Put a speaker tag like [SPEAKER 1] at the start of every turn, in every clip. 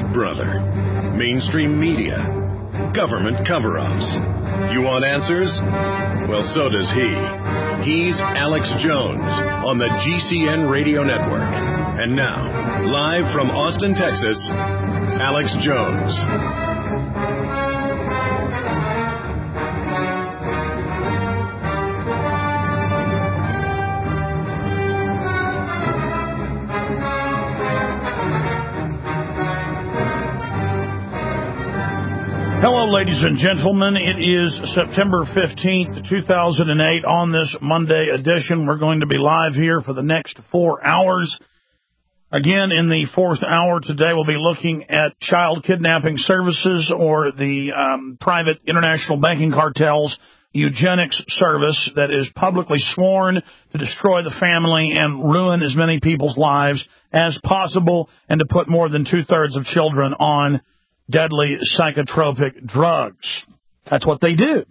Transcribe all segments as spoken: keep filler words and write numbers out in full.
[SPEAKER 1] Big Brother, mainstream media, government cover-ups. You want answers? Well, so does he. He's Alex Jones on the G C N Radio Network. And now, live from Austin, Texas, Alex Jones.
[SPEAKER 2] Hello, ladies and gentlemen. It is September fifteenth, two thousand eight. On this Monday edition, we're going to be live here for the next four hours. Again, in the fourth hour today, we'll be looking at child kidnapping services, or the um, private international banking cartel's eugenics service that is publicly sworn to destroy the family and ruin as many people's lives as possible, and to put more than two-thirds of children on deadly psychotropic drugs. That's what they do.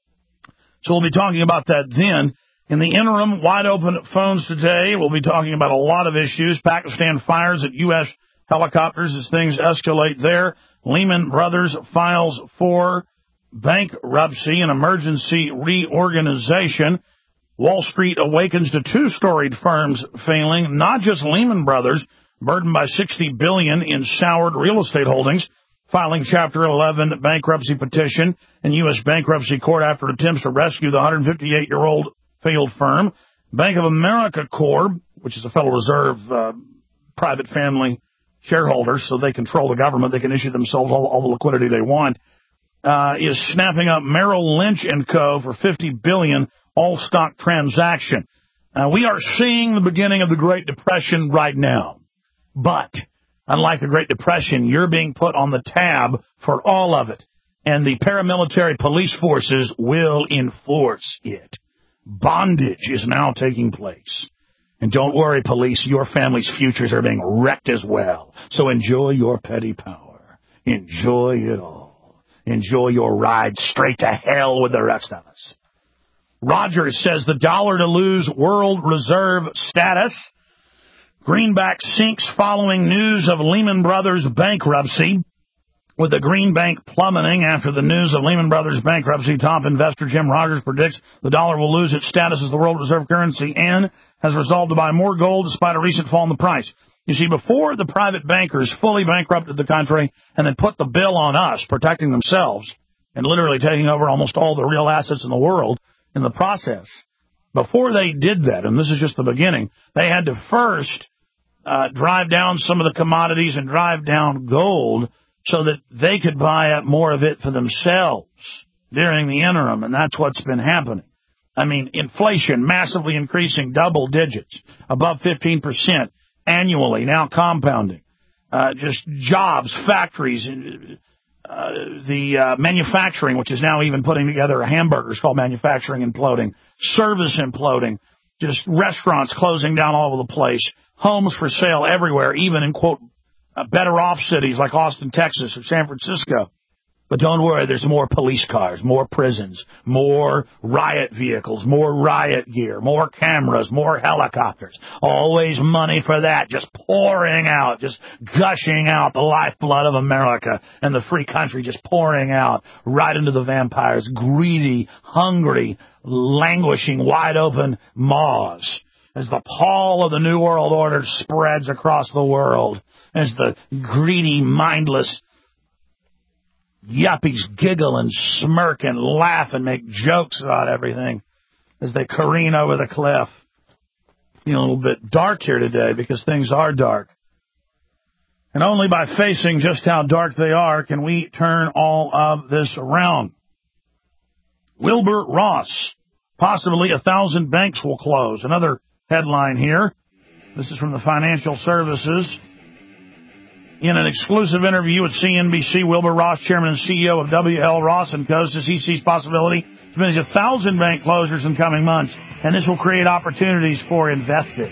[SPEAKER 2] So we'll be talking about that then. In the interim, wide open phones today. We'll be talking about a lot of issues. Pakistan fires at U S helicopters as things escalate there. Lehman Brothers files for bankruptcy and emergency reorganization. Wall Street awakens to two-storied firms failing. Not just Lehman Brothers, burdened by sixty billion dollars in soured real estate holdings, filing Chapter eleven bankruptcy petition in U S bankruptcy court after attempts to rescue the one hundred fifty-eight-year-old failed firm. Bank of America Corp, which is a Federal Reserve uh, private family shareholders, so they control the government. They can issue themselves all, all the liquidity they want, uh, is snapping up Merrill Lynch and Co. for fifty billion dollars all-stock transaction. Uh, we are seeing the beginning of the Great Depression right now, but unlike the Great Depression, you're being put on the tab for all of it, and the paramilitary police forces will enforce it. Bondage is now taking place. And don't worry, police, your family's futures are being wrecked as well. So enjoy your petty power. Enjoy it all. Enjoy your ride straight to hell with the rest of us. Rogers says the dollar to lose world reserve status. Greenback sinks following news of Lehman Brothers bankruptcy, with the Greenbank plummeting after the news of Lehman Brothers bankruptcy. Top investor Jim Rogers predicts the dollar will lose its status as the world reserve currency and has resolved to buy more gold despite a recent fall in the price. You see, before the private bankers fully bankrupted the country and then put the bill on us, protecting themselves and literally taking over almost all the real assets in the world in the process, before they did that, and this is just the beginning, they had to first Uh, drive down some of the commodities and drive down gold so that they could buy up more of it for themselves during the interim, and that's what's been happening. I mean, inflation massively increasing, double digits, above fifteen percent annually, now compounding. Uh, just jobs, factories, uh, the uh, manufacturing, which is now even putting together hamburgers called manufacturing imploding, service imploding, just restaurants closing down all over the place. Homes for sale everywhere, even in, quote, uh, better-off cities like Austin, Texas, or San Francisco. But don't worry, there's more police cars, more prisons, more riot vehicles, more riot gear, more cameras, more helicopters. Always money for that, just pouring out, just gushing out the lifeblood of America and the free country, just pouring out right into the vampires' greedy, hungry, languishing, wide-open maws. As the pall of the New World Order spreads across the world, as the greedy, mindless yuppies giggle and smirk and laugh and make jokes about everything as they careen over the cliff. Feeling a little bit dark here today because things are dark. And only by facing just how dark they are can we turn all of this around. Wilbur Ross, possibly a thousand banks will close. Another headline here. This is from the Financial Services. In an exclusive interview with C N B C, Wilbur Ross, chairman and C E O of W L Ross and Co., says he sees possibility as many as a thousand bank closures in coming months, and this will create opportunities for investors.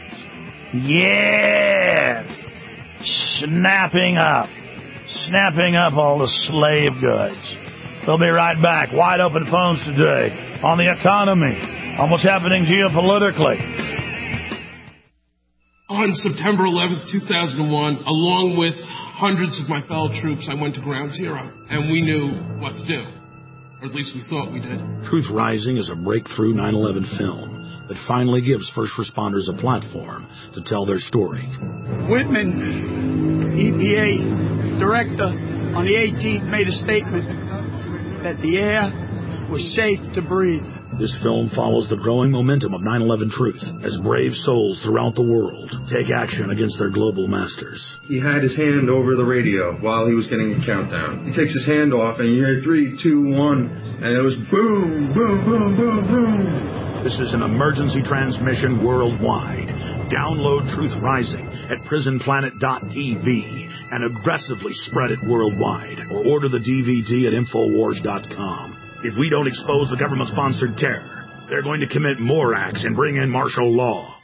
[SPEAKER 2] Yes! Snapping up. Snapping up all the slave goods. We'll be right back. Wide open phones today on the economy, on what's happening geopolitically.
[SPEAKER 3] On September eleventh, two thousand one, along with hundreds of my fellow troops, I went to Ground Zero, and we knew what to do. Or at least we thought we did.
[SPEAKER 2] Truth Rising is a breakthrough nine eleven film that finally gives first responders a platform to tell their story.
[SPEAKER 4] Whitman, E P A director, on the eighteenth made a statement that the air was safe to breathe.
[SPEAKER 2] This film follows the growing momentum of nine eleven truth as brave souls throughout the world take action against their global masters.
[SPEAKER 5] He had his hand over the radio while he was getting a countdown. He takes his hand off and you hear three, two, one, and it was boom, boom, boom, boom, boom.
[SPEAKER 2] This is an emergency transmission worldwide. Download Truth Rising at prison planet dot t v and aggressively spread it worldwide, or order the D V D at infowars dot com. If we don't expose the government-sponsored terror, they're going to commit more acts and bring in martial law.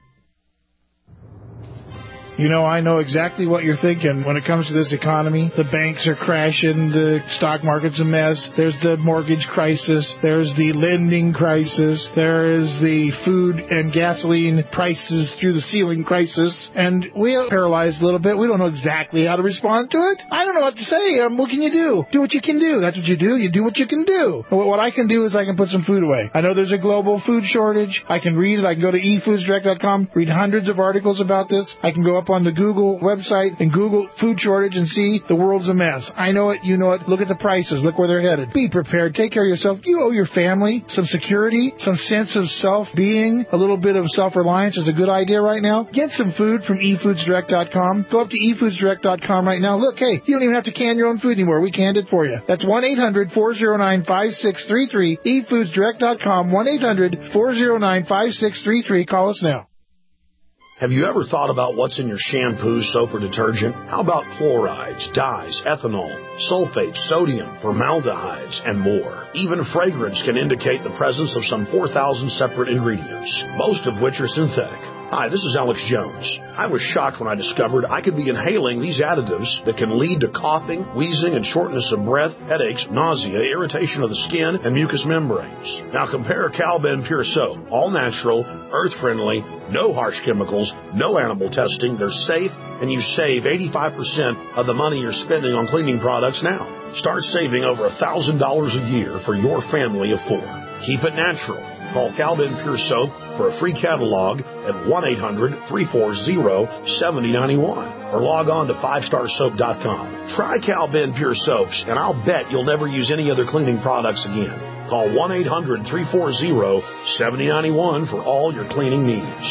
[SPEAKER 6] You know, I know exactly what you're thinking when it comes to this economy. The banks are crashing, the stock market's a mess, there's the mortgage crisis, there's the lending crisis, there is the food and gasoline prices through the ceiling crisis, and we are paralyzed a little bit. We don't know exactly how to respond to it. I don't know what to say. Um, what can you do? Do what you can do. That's what you do. You do what you can do. What I can do is I can put some food away. I know there's a global food shortage. I can read it. I can go to e foods direct dot com, read hundreds of articles about this. I can go up on the Google website and Google food shortage and see the world's a mess. I know it, you know it. Look at the prices. Look where they're headed. Be prepared. Take care of yourself. You owe your family some security, some sense of self-being. A little bit of self-reliance is a good idea right now. Get some food from e foods direct dot com. Go up to e foods direct dot com right now. Look, hey, you don't even have to can your own food anymore. We canned it for you. That's one eight hundred four oh nine five six three three, e foods direct dot com, one eight hundred four oh nine five six three three. Call us now.
[SPEAKER 2] Have you ever thought about what's in your shampoo, soap, or detergent? How about chlorides, dyes, ethanol, sulfates, sodium, formaldehydes, and more? Even fragrance can indicate the presence of some four thousand separate ingredients, most of which are synthetic. Hi, this is Alex Jones. I was shocked when I discovered I could be inhaling these additives that can lead to coughing, wheezing, and shortness of breath, headaches, nausea, irritation of the skin, and mucous membranes. Now compare Cal-Ben Pure Soap. All natural, earth-friendly, no harsh chemicals, no animal testing. They're safe, and you save eighty-five percent of the money you're spending on cleaning products now. Start saving over one thousand dollars a year for your family of four. Keep it natural. Call Cal-Ben Pure Soap for a free catalog at one eight hundred three four zero seven zero nine one or log on to five star soap dot com. Try Cal-Ben Pure Soaps, and I'll bet you'll never use any other cleaning products again. Call one eight hundred three four zero seven zero nine one for all your cleaning needs.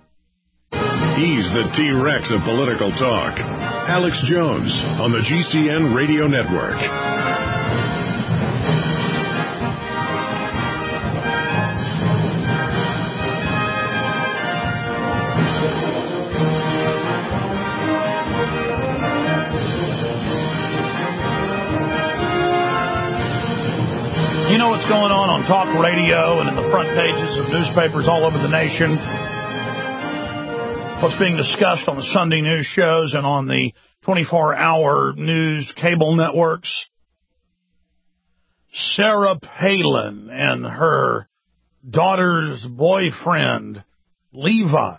[SPEAKER 1] He's the T-Rex of political talk. Alex Jones on the G C N Radio Network.
[SPEAKER 2] You know what's going on on talk radio and in the front pages of newspapers all over the nation. What's being discussed on the Sunday news shows and on the twenty-four hour news cable networks. Sarah Palin and her daughter's boyfriend, Levi.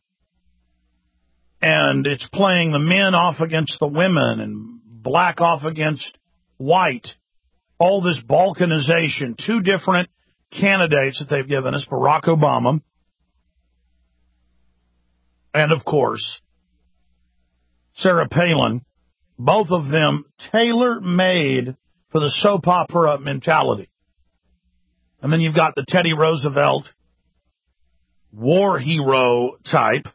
[SPEAKER 2] And it's playing the men off against the women and black off against white. All this balkanization, two different candidates that they've given us, Barack Obama, and, of course, Sarah Palin, both of them tailor-made for the soap opera mentality. And then you've got the Teddy Roosevelt war hero type,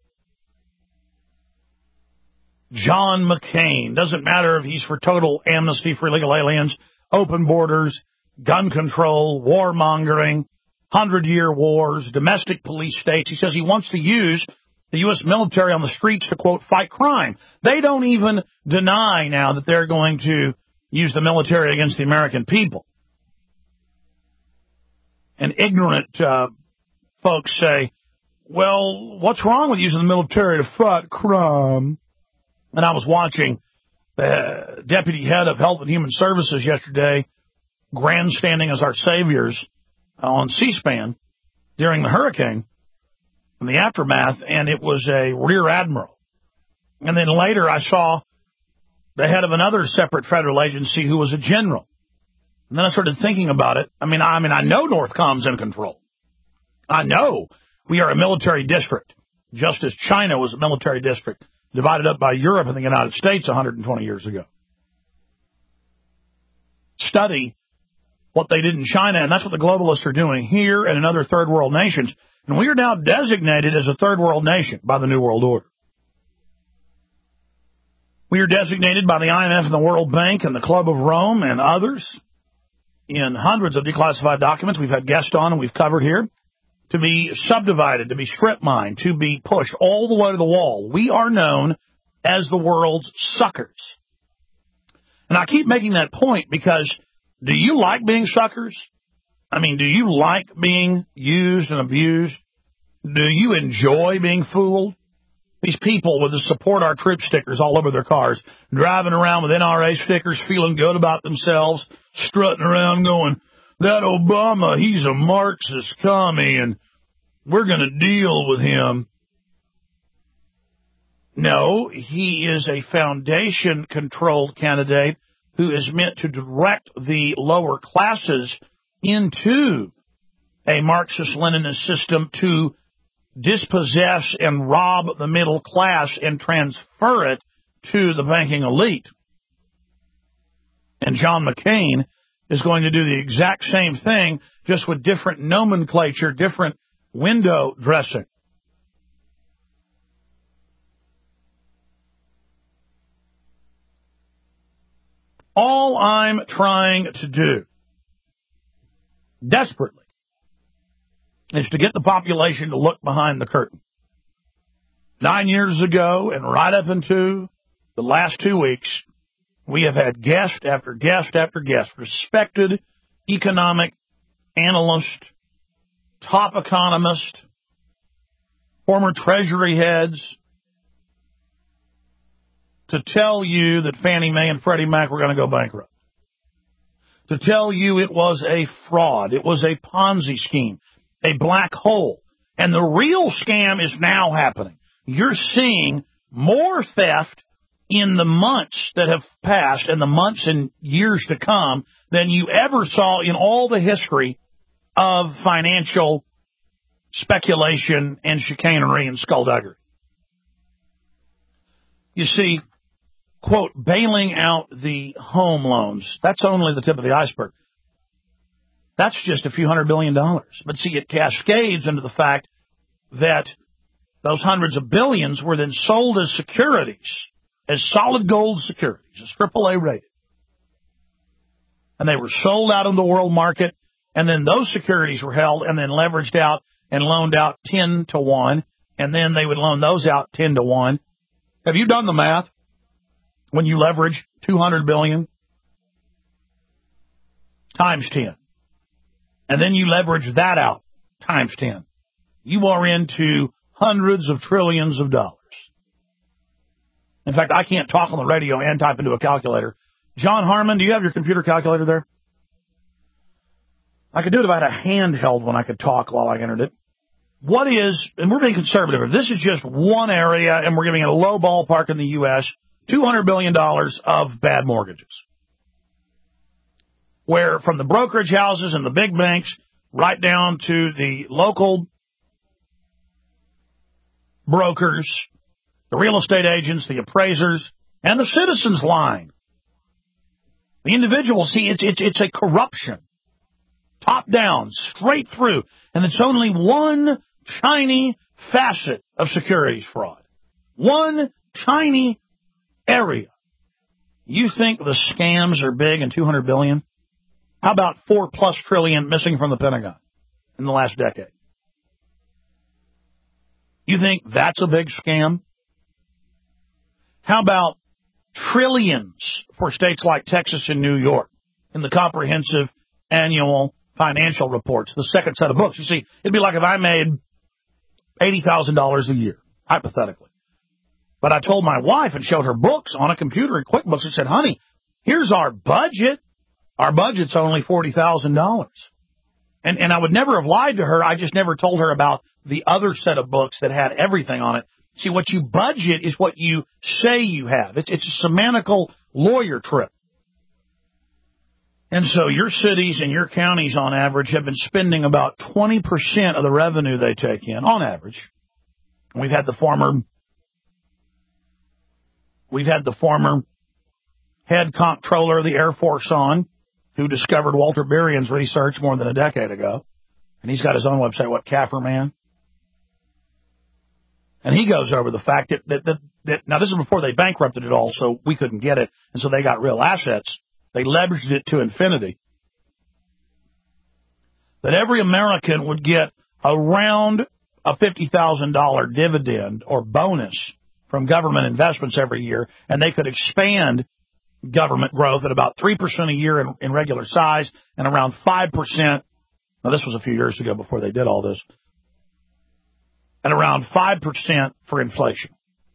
[SPEAKER 2] John McCain. Doesn't matter if he's for total amnesty for illegal aliens, open borders, gun control, warmongering, hundred-year wars, domestic police states. He says he wants to use the U S military on the streets to, quote, fight crime. They don't even deny now that they're going to use the military against the American people. And ignorant uh, folks say, well, what's wrong with using the military to fight crime? And I was watching the deputy head of Health and Human Services yesterday grandstanding as our saviors on C-SPAN during the hurricane and the aftermath, and it was a rear admiral. And then later I saw the head of another separate federal agency who was a general. And then I started thinking about it. I mean, I mean, I know Northcom's in control. I know we are a military district, just as China was a military district divided up by Europe and the United States one hundred twenty years ago. Study what they did in China, and that's what the globalists are doing here and in other third world nations. And we are now designated as a third world nation by the New World Order. We are designated by the I M F and the World Bank and the Club of Rome and others in hundreds of declassified documents we've had guests on and we've covered here, to be subdivided, to be strip mined, to be pushed all the way to the wall. We are known as the world's suckers. And I keep making that point because do you like being suckers? I mean, do you like being used and abused? Do you enjoy being fooled? These people with the support our troops stickers all over their cars, driving around with N R A stickers, feeling good about themselves, strutting around going, that Obama, he's a Marxist commie, and we're going to deal with him. No, he is a foundation-controlled candidate who is meant to direct the lower classes into a Marxist-Leninist system to dispossess and rob the middle class and transfer it to the banking elite. And John McCain is going to do the exact same thing, just with different nomenclature, different window dressing. All I'm trying to do, desperately, is to get the population to look behind the curtain. Nine years ago and right up into the last two weeks, we have had guest after guest after guest, respected economic analyst, top economist, former Treasury heads, to tell you that Fannie Mae and Freddie Mac were going to go bankrupt. To tell you it was a fraud, it was a Ponzi scheme, a black hole. And the real scam is now happening. You're seeing more theft in the months that have passed and the months and years to come than you ever saw in all the history of financial speculation and chicanery and skullduggery. You see, quote, bailing out the home loans, that's only the tip of the iceberg. That's just a few hundred billion dollars. But see, it cascades into the fact that those hundreds of billions were then sold as securities, as solid gold securities, as triple A rated. And they were sold out in the world market, and then those securities were held and then leveraged out and loaned out ten to one, and then they would loan those out ten to one. Have you done the math? When you leverage two hundred billion times ten, and then you leverage that out times ten, you are into hundreds of trillions of dollars. In fact, I can't talk on the radio and type into a calculator. John Harmon, do you have your computer calculator there? I could do it if I had a handheld one I could talk while I entered it. What is, and we're being conservative, this is just one area, and we're giving it a low ballpark in the U S, two hundred billion dollars of bad mortgages. Where from the brokerage houses and the big banks right down to the local brokers, the real estate agents, the appraisers, and the citizens lying. The individuals, see, it's, it's, it's a corruption. Top down, straight through. And it's only one tiny facet of securities fraud. One tiny area. You think the scams are big and two hundred billion? How about four plus trillion missing from the Pentagon in the last decade? You think that's a big scam? How about trillions for states like Texas and New York in the comprehensive annual financial reports, the second set of books? You see, it'd be like if I made eighty thousand dollars a year, hypothetically. But I told my wife and showed her books on a computer in QuickBooks and said, honey, here's our budget. Our budget's only forty thousand dollars. And, and I would never have lied to her. I just never told her about the other set of books that had everything on it. See, what you budget is what you say you have. It's, it's a semantical lawyer trip. And so your cities and your counties, on average, have been spending about twenty percent of the revenue they take in, on average. We've had the former, we've had the former head comptroller of the Air Force on, who discovered Walter Berrien's research more than a decade ago. And he's got his own website, what, Kafferman? And he goes over the fact that, that, that, that, now this is before they bankrupted it all, so we couldn't get it, and so they got real assets. They leveraged it to infinity. That every American would get around a fifty thousand dollars dividend or bonus from government investments every year, and they could expand government growth at about three percent a year in, in regular size and around five percent. Now, this was a few years ago before they did all this. And around five percent for inflation.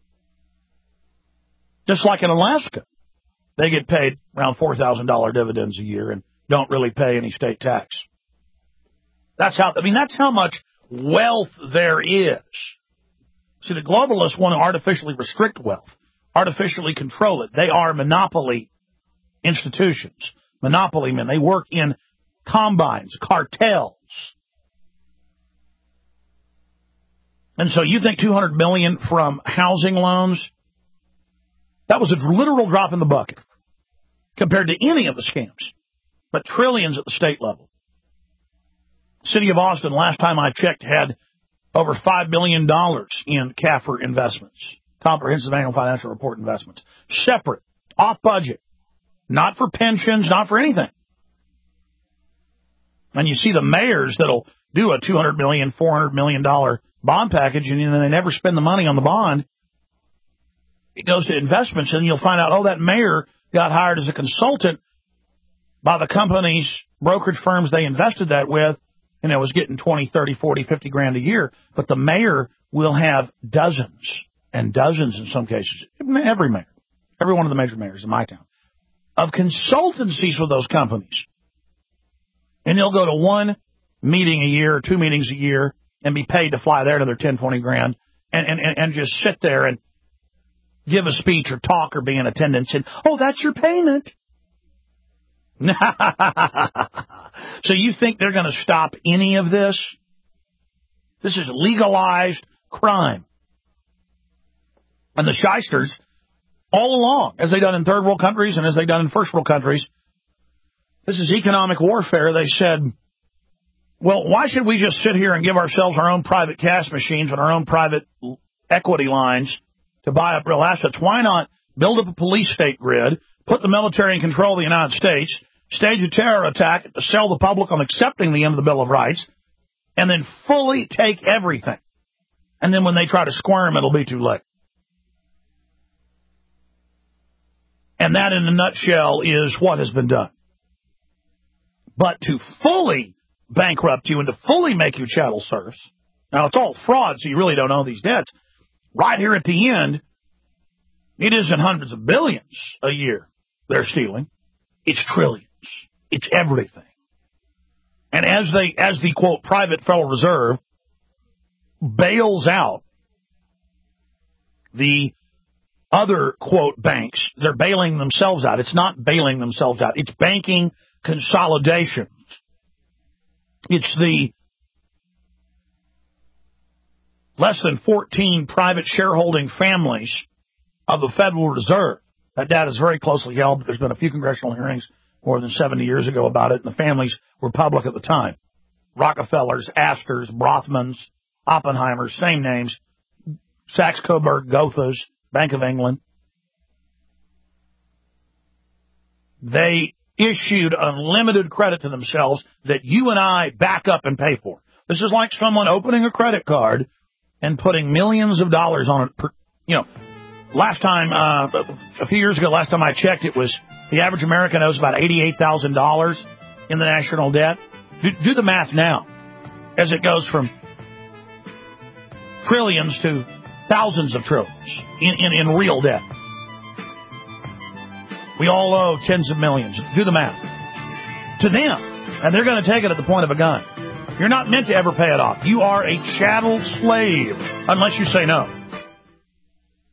[SPEAKER 2] Just like in Alaska. They get paid around four thousand dollars dividends a year and don't really pay any state tax. That's how, I mean, that's how much wealth there is. See, the globalists want to artificially restrict wealth, artificially control it. They are monopoly institutions, monopoly men. They work in combines, cartels. And so you think two hundred million dollars from housing loans, that was a literal drop in the bucket compared to any of the scams, but trillions at the state level. City of Austin, last time I checked, had over five billion dollars in C A F R investments, Comprehensive Annual Financial Report investments, separate, off budget, not for pensions, not for anything. And you see the mayors that'll do a two hundred million dollars, four hundred million dollars bond package, and then they never spend the money on the bond. It goes to investments, and you'll find out, oh, that mayor got hired as a consultant by the companies, brokerage firms they invested that with, and it was getting twenty, thirty, forty, fifty grand a year. But the mayor will have dozens and dozens in some cases, every mayor, every one of the major mayors in my town, of consultancies with those companies. And they'll go to one meeting a year or two meetings a year and be paid to fly there to their ten, twenty grand and, and, and just sit there and give a speech or talk or be in attendance and, oh, that's your payment. So you think they're going to stop any of this? This is legalized crime. And the shysters, all along, as they've done in third world countries and as they've done in first world countries, this is economic warfare. They said, well, why should we just sit here and give ourselves our own private cash machines and our own private equity lines to buy up real assets? Why not build up a police state grid, put the military in control of the United States, stage a terror attack to sell the public on accepting the end of the Bill of Rights, and then fully take everything. And then when they try to squirm, it'll be too late. And that, in a nutshell, is what has been done. But to fully bankrupt you and to fully make you chattel serfs, now it's all fraud, so you really don't owe these debts. Right here at the end, it isn't hundreds of billions a year they're stealing. It's trillions. It's everything. And as they, as the, quote, private Federal Reserve bails out the other, quote, banks, they're bailing themselves out. It's not bailing themselves out. It's banking consolidation. It's the less than fourteen private shareholding families of the Federal Reserve. That data is very closely held, but there's been a few congressional hearings more than seventy years ago about it, and the families were public at the time. Rockefellers, Astors, Brothmans, Oppenheimers, same names, Saxe-Coburg, Gothas, Bank of England. They issued unlimited credit to themselves that you and I back up and pay for. This is like someone opening a credit card and putting millions of dollars on it. Per, you know, last time, uh, a few years ago, last time I checked, it was the average American owes about eighty-eight thousand dollars in the national debt. Do, do the math now as it goes from trillions to thousands of trillions in, in, in real debt. We all owe tens of millions. Do the math. To them. And they're going to take it at the point of a gun. You're not meant to ever pay it off. You are a chattel slave unless you say no.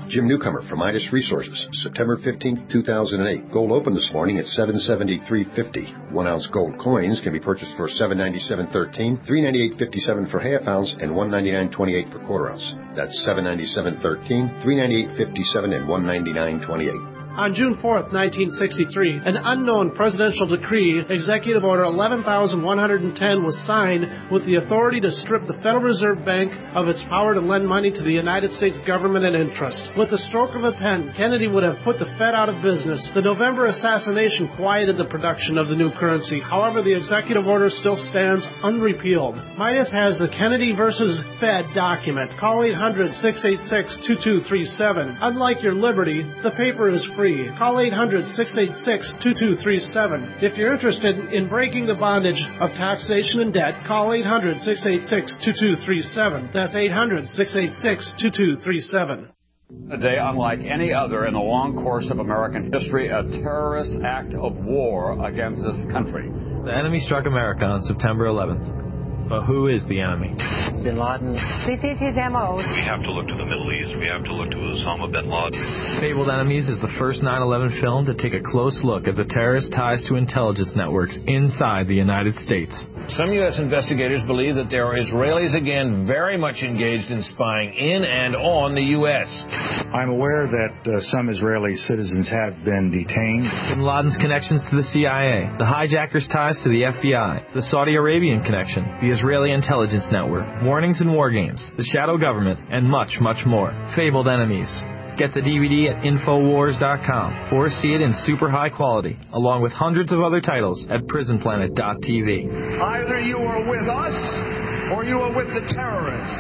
[SPEAKER 7] Jim Newcomer from Midas Resources, September fifteenth, two thousand eight. Gold opened this morning at seven seventy-three fifty. One ounce gold coins can be purchased for seven ninety-seven thirteen, three ninety-eight fifty-seven for half ounce, and one ninety-nine twenty-eight per quarter ounce. That's seven ninety-seven thirteen, three ninety-eight fifty-seven, and one ninety-nine twenty-eight.
[SPEAKER 8] On June fourth, nineteen sixty-three, an unknown presidential decree, Executive Order eleven thousand one hundred ten, was signed with the authority to strip the Federal Reserve Bank of its power to lend money to the United States government and interest. With the stroke of a pen, Kennedy would have put the Fed out of business. The November assassination quieted the production of the new currency. However, the executive order still stands unrepealed. Midas has the Kennedy versus Fed document. Call eight hundred, six eight six, two two three seven. Unlike your Liberty, the paper is free. Call eight hundred, six eight six, two two three seven. If you're interested in breaking the bondage of taxation and debt, call eight hundred, six eight six, two two three seven. That's eight hundred, six eight six, two two three seven.
[SPEAKER 9] A day unlike any other in the long course of American history, a terrorist act of war against this country.
[SPEAKER 10] The enemy struck America on September eleventh. But who is the enemy?
[SPEAKER 11] Bin Laden. This is his M O.
[SPEAKER 12] We have to look to the Middle East. We have to look to Osama bin Laden.
[SPEAKER 10] Fabled Enemies is the first nine eleven film to take a close look at the terrorist ties to intelligence networks inside the United States.
[SPEAKER 13] Some U S investigators believe that there are Israelis again very much engaged in spying in and on the U S.
[SPEAKER 14] I'm aware that uh, some Israeli citizens have been detained.
[SPEAKER 10] Bin Laden's connections to the C I A, the hijackers' ties to the F B I, the Saudi Arabian connection, the Israeli intelligence network, warnings and war games, the shadow government, and much, much more. Fabled Enemies. Get the D V D at Infowars dot com or see it in super high quality, along with hundreds of other titles at Prison Planet dot T V.
[SPEAKER 15] Either you are with us or you are with the terrorists.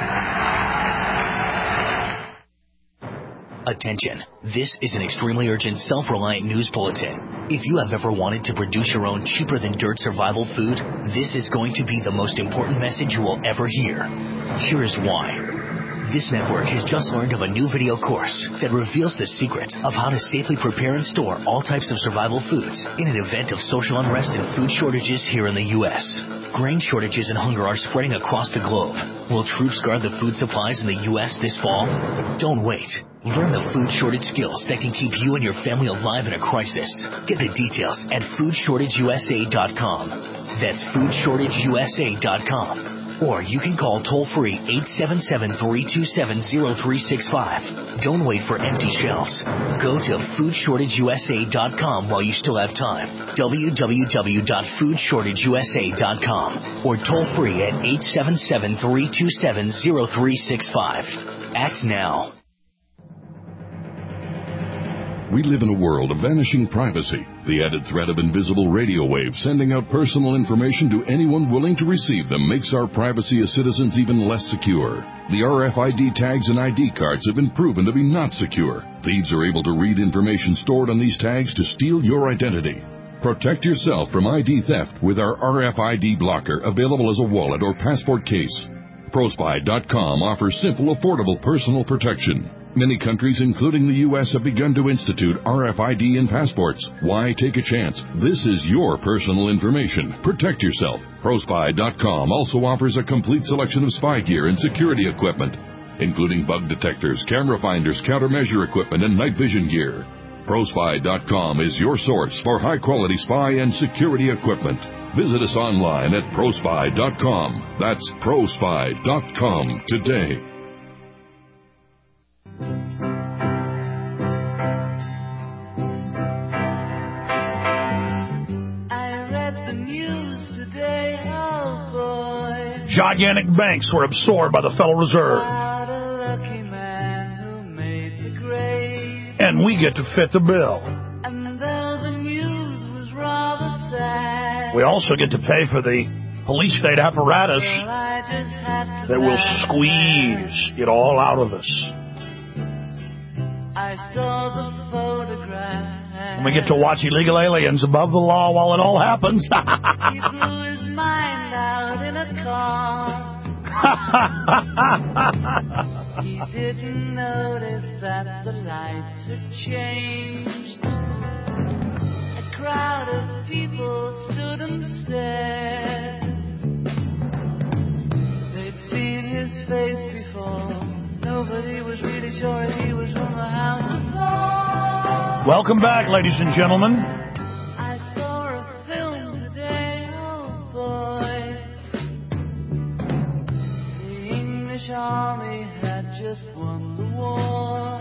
[SPEAKER 16] Attention. This is an extremely urgent, self-reliant news bulletin. If you have ever wanted to produce your own cheaper-than-dirt survival food, this is going to be the most important message you will ever hear. Here is why. This network has just learned of a new video course that reveals the secret of how to safely prepare and store all types of survival foods in an event of social unrest and food shortages here in the U S. Grain shortages and hunger are spreading across the globe. Will troops guard the food supplies in the U S this fall? Don't wait. Learn the food shortage skills that can keep you and your family alive in a crisis. Get the details at food shortage U S A dot com. That's food shortage U S A dot com. Or you can call toll-free eight seven seven, three two seven, zero three six five. Don't wait for empty shelves. Go to food shortage U S A dot com while you still have time. w w w dot food shortage U S A dot com. Or toll-free at eight seven seven, three two seven, zero three six five. Act now.
[SPEAKER 17] We live in a world of vanishing privacy. The added threat of invisible radio waves sending out personal information to anyone willing to receive them makes our privacy as citizens even less secure. The R F I D tags and I D cards have been proven to be not secure. Thieves are able to read information stored on these tags to steal your identity. Protect yourself from I D theft with our R F I D blocker, available as a wallet or passport case. ProSpy dot com offers simple, affordable personal protection. Many countries, including the U S, have begun to institute R F I D in passports. Why take a chance? This is your personal information. Protect yourself. ProSpy dot com also offers a complete selection of spy gear and security equipment, including bug detectors, camera finders, countermeasure equipment, and night vision gear. ProSpy dot com is your source for high-quality spy and security equipment. Visit us online at ProSpy dot com. That's ProSpy dot com today.
[SPEAKER 18] I read the news today, oh boy.
[SPEAKER 2] Gigantic banks were absorbed by the Federal Reserve.
[SPEAKER 18] What a lucky man who made the grade.
[SPEAKER 2] And we get to fit the bill.
[SPEAKER 18] And though the news was rather sad,
[SPEAKER 2] we also get to pay for the police state apparatus that will squeeze it all out of us.
[SPEAKER 18] I saw the photograph.
[SPEAKER 2] And we get to watch illegal aliens above the law while it all happens.
[SPEAKER 18] He blew his mind out in a car. He didn't notice that the lights had changed. A crowd of people stood and stared. They'd seen his face before. Nobody was really sure if he was
[SPEAKER 2] Welcome back, ladies and gentlemen.
[SPEAKER 18] I saw a film today, oh boy. The English army had just won the war.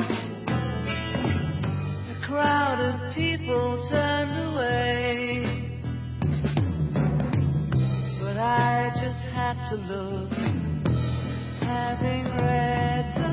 [SPEAKER 18] A crowd of people turned away, but I just had to look, having read the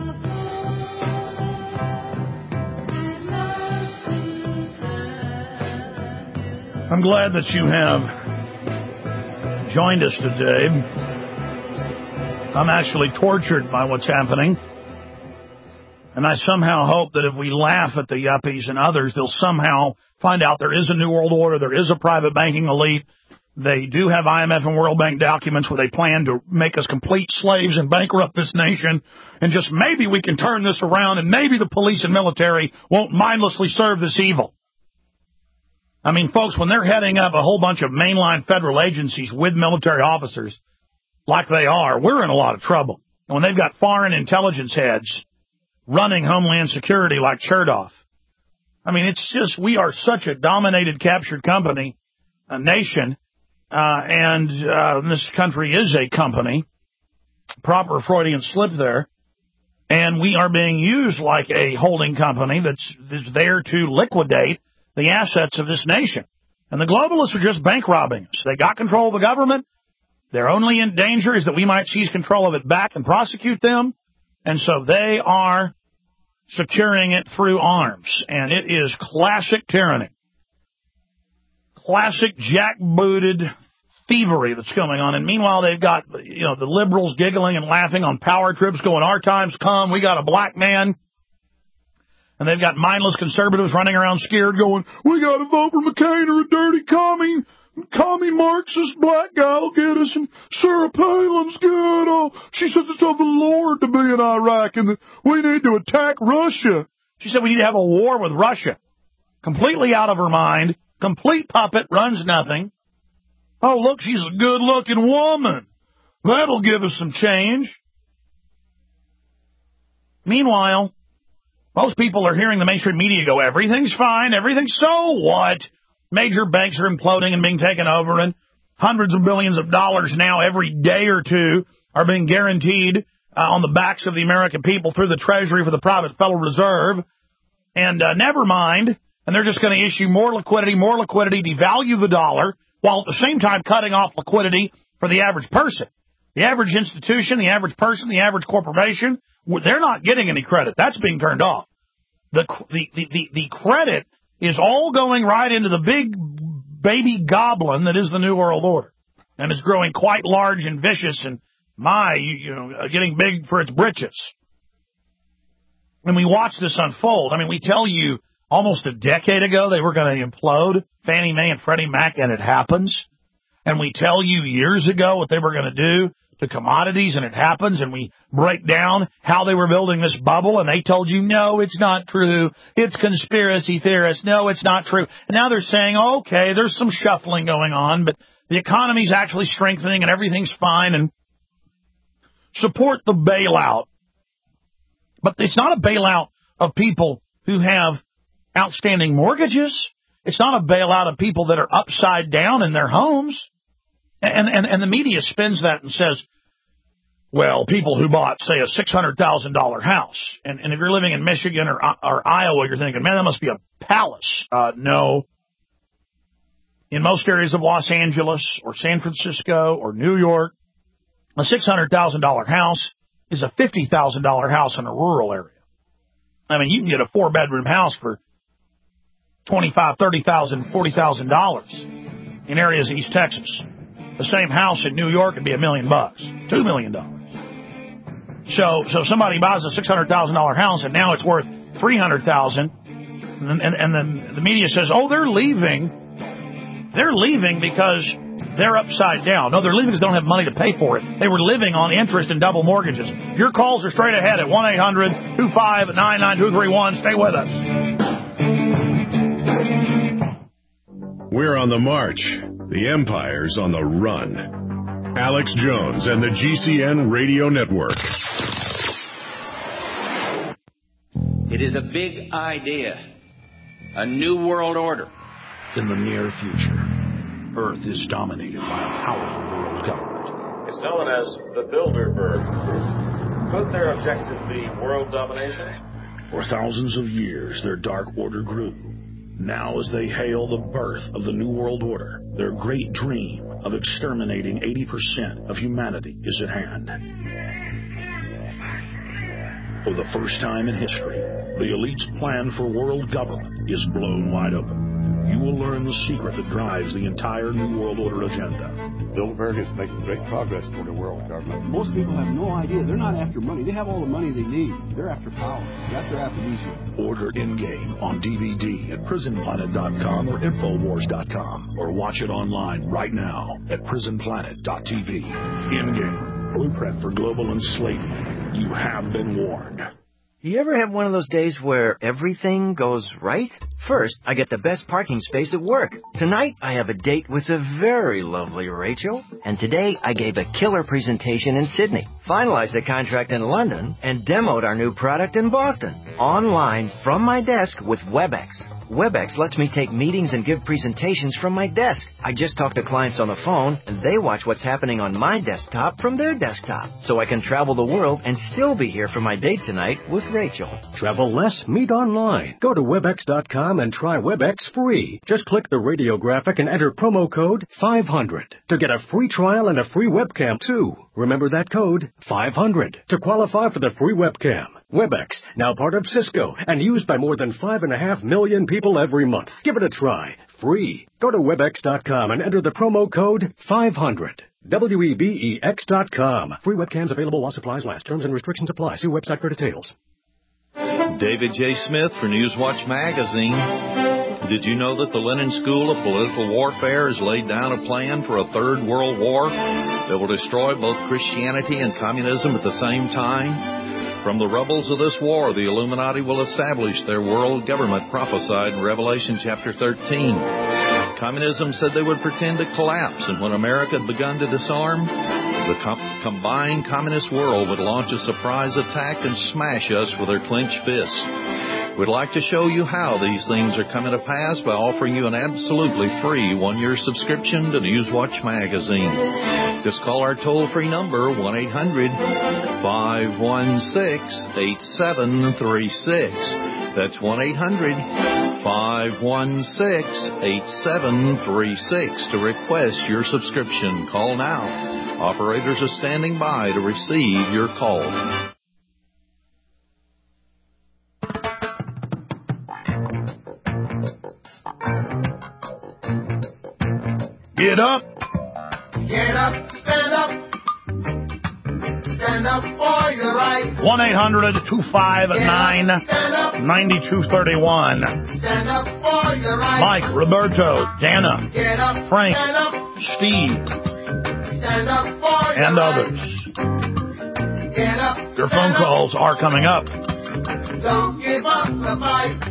[SPEAKER 2] I'm glad that you have joined us today. I'm actually tortured by what's happening. And I somehow hope that if we laugh at the yuppies and others, they'll somehow find out there is a new world order, there is a private banking elite. They do have I M F and World Bank documents where they plan to make us complete slaves and bankrupt this nation. And just maybe we can turn this around, and maybe the police and military won't mindlessly serve this evil. I mean, folks, when they're heading up a whole bunch of mainline federal agencies with military officers, like they are, we're in a lot of trouble. And when they've got foreign intelligence heads running Homeland Security like Chertoff, I mean, it's just, we are such a dominated, captured company, a nation, uh, and uh, this country is a company, proper Freudian slip there, and we are being used like a holding company that's, that's there to liquidate the assets of this nation. And the globalists are just bank robbing us. They got control of the government. Their only in danger is that we might seize control of it back and prosecute them. And so they are securing it through arms. And it is classic tyranny. Classic jackbooted thievery that's going on. And meanwhile, they've got, you know, the liberals giggling and laughing on power trips going, our time's come. We got a black man. And they've got mindless conservatives running around scared going, we got to vote for McCain or a dirty commie, commie Marxist black guy will get us. And Sarah Palin's good. Oh, she says it's of the Lord to be in Iraq and that we need to attack Russia. She said we need to have a war with Russia. Completely out of her mind. Complete puppet, runs nothing. Oh, look, she's a good-looking woman. That'll give us some change. Meanwhile, most people are hearing the mainstream media go, everything's fine, everything's so what? Major banks are imploding and being taken over, and hundreds of billions of dollars now every day or two are being guaranteed uh, on the backs of the American people through the Treasury for the private Federal Reserve. And uh, never mind, and they're just going to issue more liquidity, more liquidity, devalue the dollar, while at the same time cutting off liquidity for the average person. The average institution, the average person, the average corporation, they're not getting any credit. That's being turned off. The, the, the, the, the credit is all going right into the big baby goblin that is the New World Order. And it's growing quite large and vicious and, my, you, you know, getting big for its britches. And we watch this unfold. I mean, we tell you almost a decade ago they were going to implode Fannie Mae and Freddie Mac, and it happens. And we tell you years ago what they were going to do to commodities, and it happens, and we break down how they were building this bubble, and they told you, no, it's not true. It's conspiracy theorists. No, it's not true. And now they're saying, okay, there's some shuffling going on, but the economy's actually strengthening and everything's fine, and support the bailout. But it's not a bailout of people who have outstanding mortgages. It's not a bailout of people that are upside down in their homes. And, and, and the media spins that and says, well, people who bought, say, a six hundred thousand dollars house. And, and if you're living in Michigan or, or Iowa, you're thinking, man, that must be a palace. Uh, no. In most areas of Los Angeles or San Francisco or New York, a six hundred thousand dollars house is a fifty thousand dollars house in a rural area. I mean, you can get a four-bedroom house for twenty-five thousand dollars, thirty thousand dollars, forty thousand dollars in areas of East Texas. The same house in New York would be a million bucks, two million dollars. So, so somebody buys a six hundred thousand dollars house and now it's worth three hundred thousand dollars. And, and, and then the media says, oh, they're leaving. They're leaving because they're upside down. No, they're leaving because they don't have money to pay for it. They were living on interest and double mortgages. Your calls are straight ahead at one eight hundred two five nine nine two three one. Stay with us.
[SPEAKER 1] We're on the march. The empire's on the run. Alex Jones and the G C N Radio Network.
[SPEAKER 19] It is a big idea A new world order.
[SPEAKER 20] In the near future, Earth is dominated by a powerful world government.
[SPEAKER 21] It's known as the Bilderberg Group. Could their objective be world domination?
[SPEAKER 20] For thousands of years, their dark order grew. Now, as they hail the birth of the New World Order, their great dream of exterminating eighty percent of humanity is at hand. For the first time in history, the elite's plan for world government is blown wide open. You will learn the secret that drives the entire New World Order agenda.
[SPEAKER 22] Bilderberg is making great progress toward a world government.
[SPEAKER 23] Most people have no idea. They're not after money. They have all the money they need. They're after power. That's their aphrodisiac.
[SPEAKER 20] Order In-Game on D V D at prison planet dot com or infowars dot com, or watch it online right now at prison planet dot t v. In-Game, blueprint for global enslavement. You have been warned.
[SPEAKER 24] You ever have one of those days where everything goes right? First, I get the best parking space at work. Tonight, I have a date with the very lovely Rachel. And today, I gave a killer presentation in Sydney, finalized a contract in London, and demoed our new product in Boston. Online, from my desk with WebEx. WebEx lets me take meetings and give presentations from my desk. I just talk to clients on the phone, and they watch what's happening on my desktop from their desktop. So I can travel the world and still be here for my date tonight with Rachel.
[SPEAKER 25] Travel less, meet online. Go to webex dot com and try WebEx free. Just click the radio graphic and enter promo code five hundred to get a free trial and a free webcam, too. Remember that code, five hundred, to qualify for the free webcam. WebEx, now part of Cisco, and used by more than five and a half million people every month. Give it a try. Free. Go to webex dot com and enter the promo code five hundred. W E B E X dot com. Free webcams available while supplies last. Terms and restrictions apply. See website for details.
[SPEAKER 26] David J. Smith for Newswatch Magazine. Did you know that the Lenin School of Political Warfare has laid down a plan for a third world war that will destroy both Christianity and communism at the same time? From the rubbles of this war, the Illuminati will establish their world government prophesied in Revelation chapter thirteen. Communism said they would pretend to collapse, and when America had begun to disarm, the com- combined communist world would launch a surprise attack and smash us with their clenched fists. We'd like to show you how these things are coming to pass by offering you an absolutely free one-year subscription to Newswatch Magazine. Just call our toll-free number, one eight hundred five one six eight seven three six. That's one eight hundred five one six eight seven three six to request your subscription. Call now. Operators are standing by to receive your call.
[SPEAKER 2] Get up.
[SPEAKER 18] Get up, stand up. Stand up for your right.
[SPEAKER 2] one eight hundred two five nine nine two three one.
[SPEAKER 18] Stand up for your right.
[SPEAKER 2] Mike, Roberto, Dana,
[SPEAKER 18] Get up,
[SPEAKER 2] Frank,
[SPEAKER 18] stand up.
[SPEAKER 2] Steve,
[SPEAKER 18] Stand up for your
[SPEAKER 2] and
[SPEAKER 18] right.
[SPEAKER 2] others.
[SPEAKER 18] Get up,
[SPEAKER 2] Your phone calls are coming up.
[SPEAKER 18] don't give up the fight.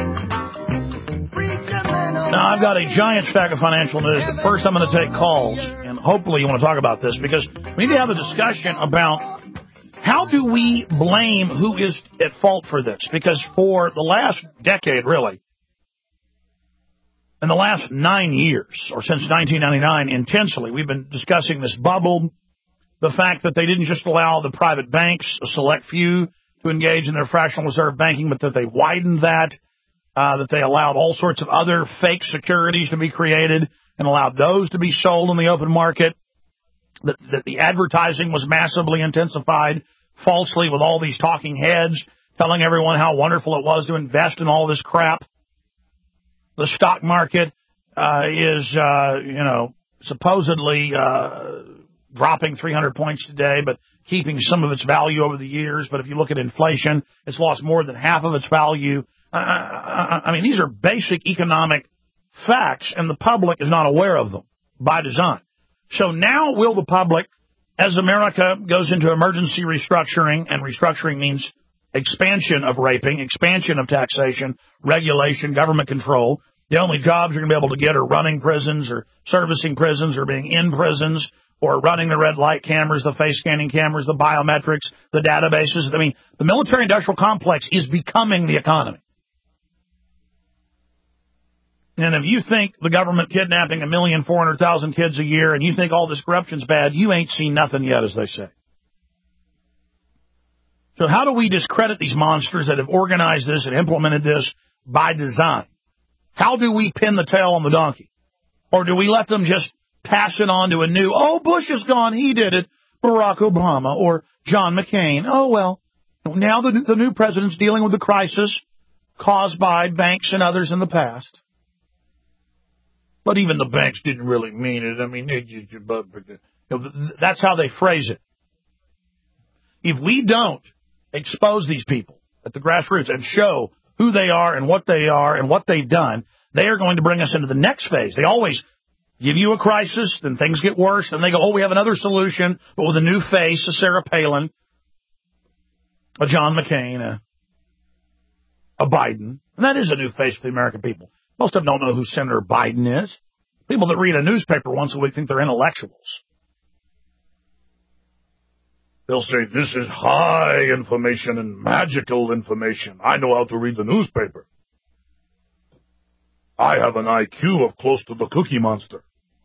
[SPEAKER 2] Now, I've got a giant stack of financial news, but first I'm going to take calls, and hopefully you want to talk about this, because we need to have a discussion about how do we blame who is at fault for this, because for the last decade, really, in the last nine years, or since nineteen ninety-nine, intensely, we've been discussing this bubble, the fact that they didn't just allow the private banks, a select few, to engage in their fractional reserve banking, but that they widened that. Uh, that they allowed all sorts of other fake securities to be created and allowed those to be sold in the open market, that, that the advertising was massively intensified falsely with all these talking heads telling everyone how wonderful it was to invest in all this crap. The stock market uh, is, uh, you know, supposedly uh, dropping three hundred points today, but keeping some of its value over the years. But if you look at inflation, it's lost more than half of its value. I, I mean, these are basic economic facts, and the public is not aware of them by design. So now will the public, as America goes into emergency restructuring, and restructuring means expansion of raping, expansion of taxation, regulation, government control. The only jobs you're going to be able to get are running prisons or servicing prisons or being in prisons or running the red light cameras, the face scanning cameras, the biometrics, the databases. I mean, the military industrial complex is becoming the economy. And if you think the government kidnapping a million, four hundred thousand kids a year, and you think all this corruption's bad, you ain't seen nothing yet, as they say. So how do we discredit these monsters that have organized this and implemented this by design? How do we pin the tail on the donkey? Or do we let them just pass it on to a new, oh, Bush is gone, he did it, Barack Obama or John McCain. Oh, well, now the, the new president's dealing with the crisis caused by banks and others in the past. But even the banks didn't really mean it. I mean, it, it, it, it, that's how they phrase it. If we don't expose these people at the grassroots and show who they are and what they are and what they've done, they are going to bring us into the next phase. They always give you a crisis, then things get worse, and they go, oh, we have another solution, but with a new face, a Sarah Palin, a John McCain, a, a Biden. And that is a new face for the American people. Most of them don't know who Senator Biden is. People that read a newspaper once a week think they're intellectuals. They'll say, this is high information and magical information. I know how to read the newspaper. I have an I Q of close to the Cookie Monster.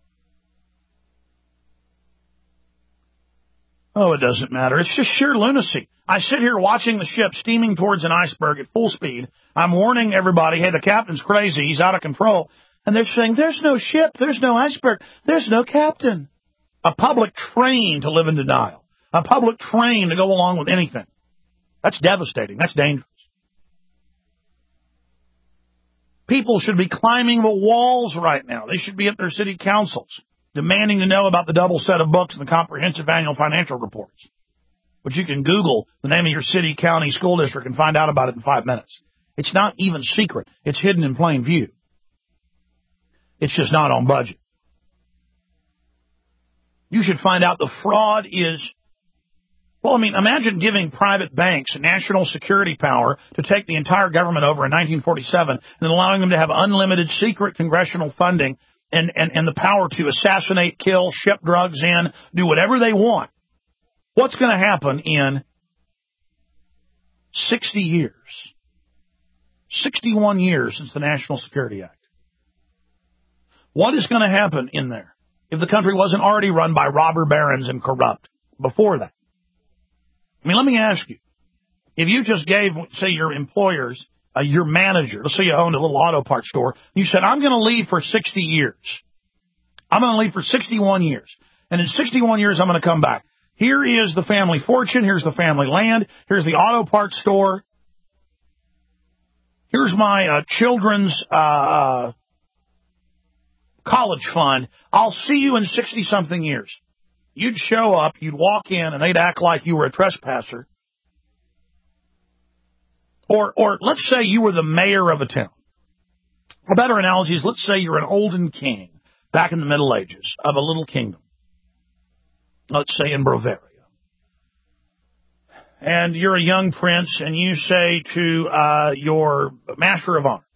[SPEAKER 2] Oh, it doesn't matter. It's just sheer lunacy. I sit here watching the ship steaming towards an iceberg at full speed. I'm warning everybody, hey, the captain's crazy. He's out of control. And they're saying, there's no ship. There's no iceberg. There's no captain. A public trained to live in denial. A public trained to go along with anything. That's devastating. That's dangerous. People should be climbing the walls right now. They should be at their city councils, demanding to know about the double set of books and the comprehensive annual financial reports. But you can Google the name of your city, county, school district and find out about it in five minutes. It's not even secret. It's hidden in plain view. It's just not on budget. You should find out the fraud is, well, I mean, imagine giving private banks national security power to take the entire government over in nineteen forty-seven and then allowing them to have unlimited secret congressional funding and, and, and the power to assassinate, kill, ship drugs in, do whatever they want. What's going to happen in sixty years? sixty-one years since the National Security Act. What is going to happen in there if the country wasn't already run by robber barons and corrupt before that? I mean, let me ask you, if you just gave, say, your employers, uh, your manager, let's say you owned a little auto parts store, you said, I'm going to leave for sixty years. I'm going to leave for sixty-one years. And in sixty-one years, I'm going to come back. Here is the family fortune. Here's the family land. Here's the auto parts store. Here's my uh, children's uh, college fund. I'll see you in sixty-something years. You'd show up, you'd walk in, and they'd act like you were a trespasser. Or, or let's say you were the mayor of a town. A better analogy is, let's say you're an olden king back in the Middle Ages of a little kingdom. Let's say in Bavaria. And you're a young prince, and you say to uh, your master of arms,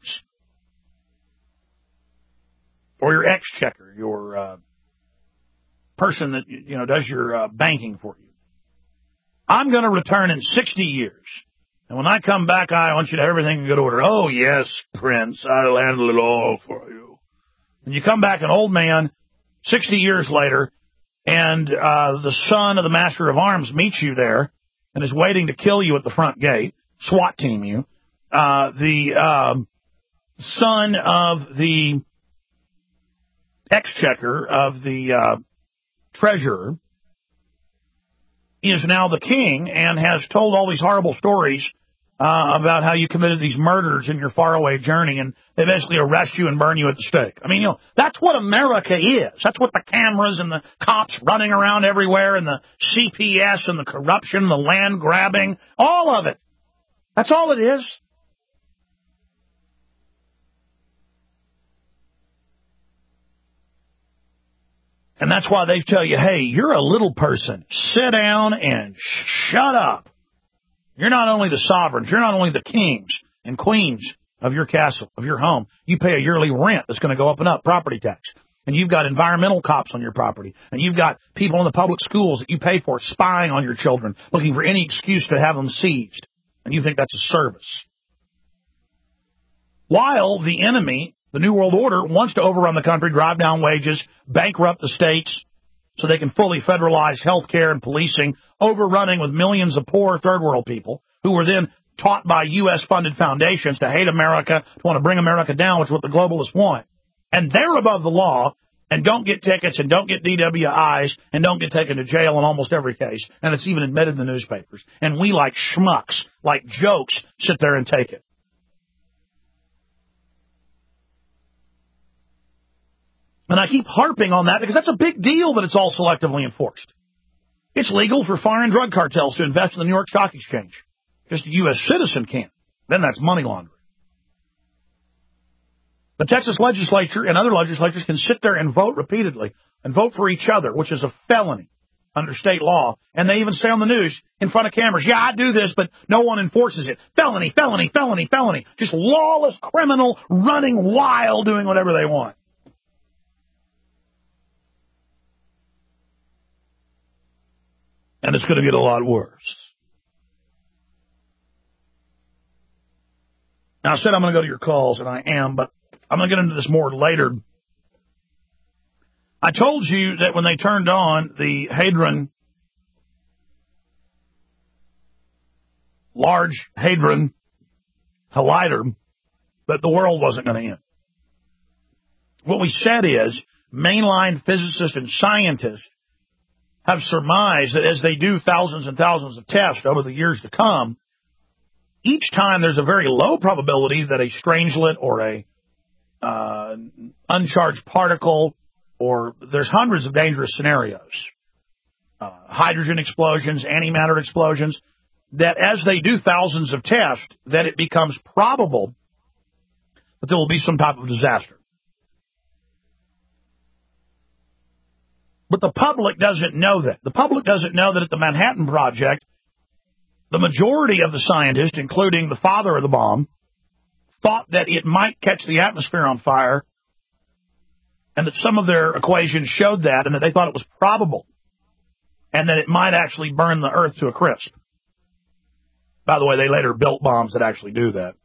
[SPEAKER 2] or your exchequer, your uh, person that, you know, does your uh, banking for you, I'm going to return in sixty years. And when I come back, I want you to have everything in good order. Oh, yes, Prince, I'll handle it all for you. And you come back an old man sixty years later, and uh, the son of the master of arms meets you there and is waiting to kill you at the front gate, SWAT team you. Uh, the uh, son of the exchequer of the uh, treasurer is now the king and has told all these horrible stories uh, about how you committed these murders in your faraway journey, and they basically arrest you and burn you at the stake. I mean, you know, that's what America is. That's what the cameras and the cops running around everywhere and the C P S and the corruption, the land grabbing, all of it. That's all it is. And that's why they tell you, hey, you're a little person. Sit down and shut up. You're not only the sovereigns, you're not only the kings and queens of your castle, of your home. You pay a yearly rent that's going to go up and up, property tax. And you've got environmental cops on your property. And you've got people in the public schools that you pay for spying on your children, looking for any excuse to have them seized. And you think that's a service. While the enemy, The New World Order wants to overrun the country, drive down wages, bankrupt the states so they can fully federalize health care and policing, overrunning with millions of poor third world people who were then taught by U S-funded foundations to hate America, to want to bring America down, which is what the globalists want. And they're above the law and don't get tickets and don't get D W Is and don't get taken to jail in almost every case. And it's even admitted in the newspapers. And we, like schmucks, like jokes, sit there and take it. And I keep harping on that because that's a big deal that it's all selectively enforced. It's legal for foreign drug cartels to invest in the New York Stock Exchange. Just a U S citizen can't. Then that's money laundering. The Texas legislature and other legislatures can sit there and vote repeatedly and vote for each other, which is a felony under state law. And they even say on the news in front of cameras, yeah, I do this, but no one enforces it. Felony, felony, felony, felony. Just lawless criminal running wild doing whatever they want. And it's going to get a lot worse. Now, I said I'm going to go to your calls, and I am, but I'm going to get into this more later. I told you that when they turned on the Hadron, Large Hadron Collider, that the world wasn't going to end. What we said is mainline physicists and scientists have surmised that as they do thousands and thousands of tests over the years to come, each time there's a very low probability that a strangelet or a uh, uncharged particle, or there's hundreds of dangerous scenarios, uh, hydrogen explosions, antimatter explosions, that as they do thousands of tests, that it becomes probable that there will be some type of disaster. But the public doesn't know that. The public doesn't know that at the Manhattan Project, the majority of the scientists, including the father of the bomb, thought that it might catch the atmosphere on fire, and that some of their equations showed that, and that they thought it was probable, and that it might actually burn the Earth to a crisp. By the way, they later built bombs that actually do that.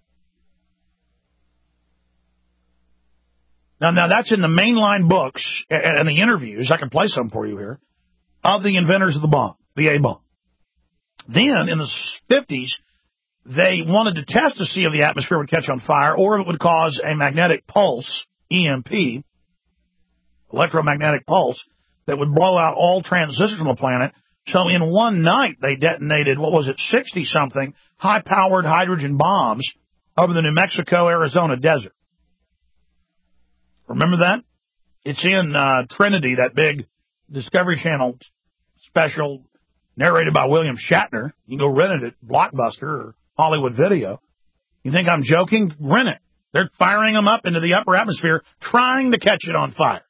[SPEAKER 2] Now, now that's in the mainline books and the interviews, I can play some for you here, of the inventors of the bomb, the A-bomb. Then, in the fifties, they wanted to test to see if the atmosphere would catch on fire or if it would cause a magnetic pulse, E M P, electromagnetic pulse, that would blow out all transistors on the planet. So in one night, they detonated, what was it, sixty-something high-powered hydrogen bombs over the New Mexico-Arizona desert. Remember that? It's in uh, Trinity, that big Discovery Channel special narrated by William Shatner. You can go rent it at Blockbuster or Hollywood Video. You think I'm joking? Rent it. They're firing them up into the upper atmosphere, trying to catch it on fire.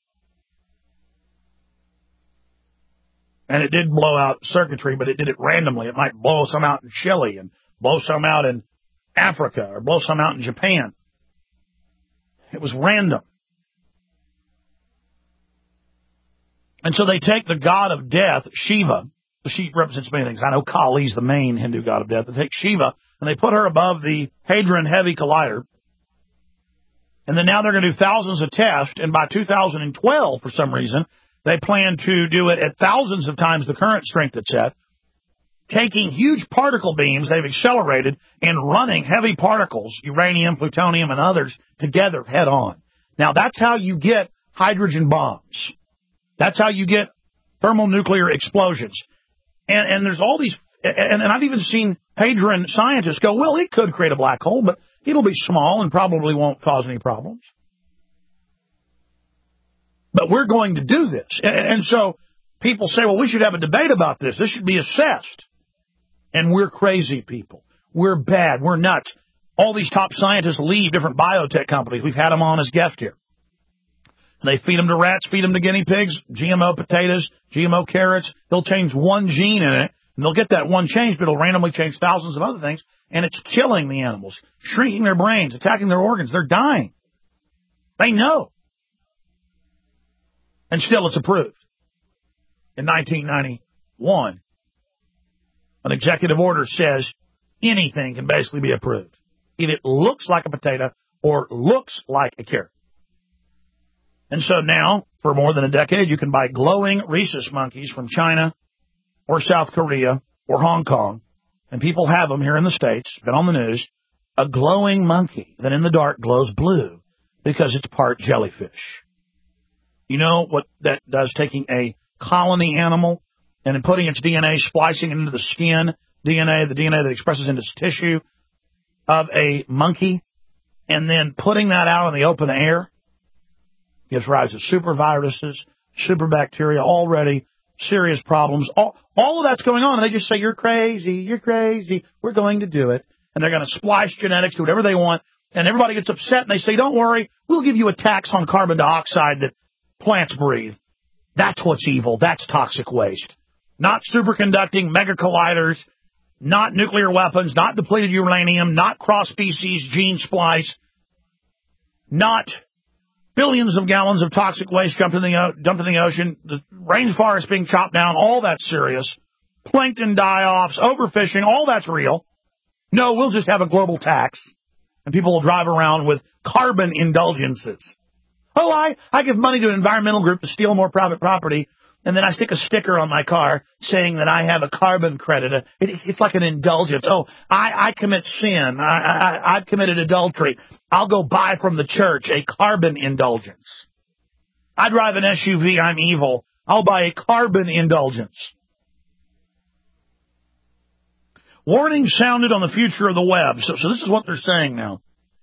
[SPEAKER 2] And it did blow out circuitry, but it did it randomly. It might blow some out in Chile and blow some out in Africa or blow some out in Japan. It was random. And so they take the god of death, Shiva. She represents many things. I know Kali's the main Hindu god of death. They take Shiva and they put her above the Hadron Heavy Collider. And then now they're going to do thousands of tests. And by two thousand twelve, for some reason, they plan to do it at thousands of times the current strength it's at, taking huge particle beams they've accelerated and running heavy particles, uranium, plutonium, and others, together head on. Now, that's how you get hydrogen bombs. That's how you get thermonuclear explosions. And, and there's all these, and, and I've even seen Hadron scientists go, well, it could create a black hole, but it'll be small and probably won't cause any problems. But we're going to do this. And, and so people say, well, we should have a debate about this. This should be assessed. And we're crazy people. We're bad. We're nuts. All these top scientists leave different biotech companies. We've had them on as guests here. And they feed them to rats, feed them to guinea pigs, G M O potatoes, G M O carrots. They'll change one gene in it, and they'll get that one change, but it'll randomly change thousands of other things, and it's killing the animals, shrinking their brains, attacking their organs. They're dying. They know. And still it's approved. In nineteen ninety-one, an executive order says anything can basically be approved. If it looks like a potato or looks like a carrot. And so now, for more than a decade, you can buy glowing rhesus monkeys from China or South Korea or Hong Kong, and people have them here in the States, been on the news, a glowing monkey that in the dark glows blue because it's part jellyfish. You know what that does, taking a colony animal and then putting its D N A, splicing it into the skin D N A, the D N A that expresses into tissue of a monkey, and then putting that out in the open air, gives rise to super viruses, super bacteria, already serious problems. All, all of that's going on, and they just say, you're crazy, you're crazy, we're going to do it. And they're going to splice genetics, do whatever they want, and everybody gets upset, and they say, don't worry, we'll give you a tax on carbon dioxide that plants breathe. That's what's evil. That's toxic waste. Not superconducting mega colliders, not nuclear weapons, not depleted uranium, not cross-species gene splice, not billions of gallons of toxic waste dumped in the, dumped in the ocean, the rainforest being chopped down, all that's serious. Plankton die-offs, overfishing, all that's real. No, we'll just have a global tax, and people will drive around with carbon indulgences. Oh, I, I give money to an environmental group to steal more private property, and then I stick a sticker on my car saying that I have a carbon credit. It, it's like an indulgence. Oh, I, I commit sin. I, I, I've committed adultery. I'll go buy from the church a carbon indulgence. I drive an S U V. I'm evil. I'll buy a carbon indulgence. Warning sounded on the future of the web. So, so this is what they're saying now.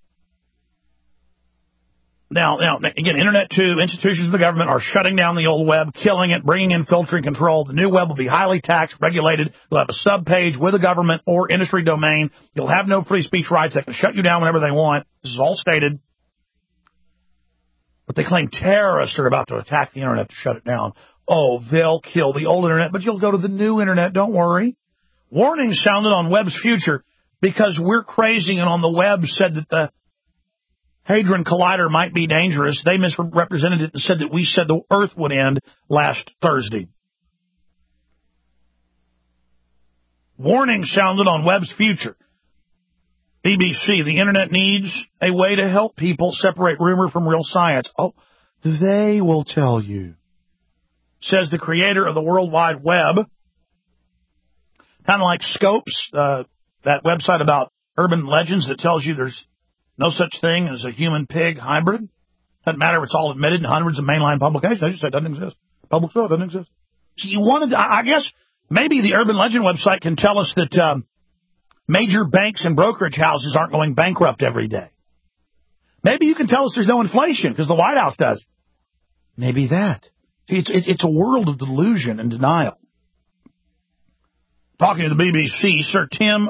[SPEAKER 2] Now, now, again, Internet two, institutions of the government are shutting down the old web, killing it, bringing in filtering control. The new web will be highly taxed, regulated. You'll have a sub-page with a government or industry domain. You'll have no free speech rights. They can shut you down whenever they want. This is all stated. But they claim terrorists are about to attack the Internet to shut it down. Oh, they'll kill the old Internet, but you'll go to the new Internet. Don't worry. Warning sounded on web's future because we're crazy, and on the web said that the Hadron Collider might be dangerous. They misrepresented it and said that we said the Earth would end last Thursday. Warning sounded on web's future. B B C, the Internet needs a way to help people separate rumor from real science. Oh, they will tell you, says the creator of the World Wide Web. Kind of like Scopes, uh, that website about urban legends that tells you there's no such thing as a human-pig hybrid. Doesn't matter if it's all admitted in hundreds of mainline publications. They just say it doesn't exist. Public show, it doesn't exist. So you wanted to, I guess, maybe the Urban Legend website can tell us that um, major banks and brokerage houses aren't going bankrupt every day. Maybe you can tell us there's no inflation because the White House does. Maybe that. See, it's, it, it's a world of delusion and denial. Talking to the B B C, Sir Tim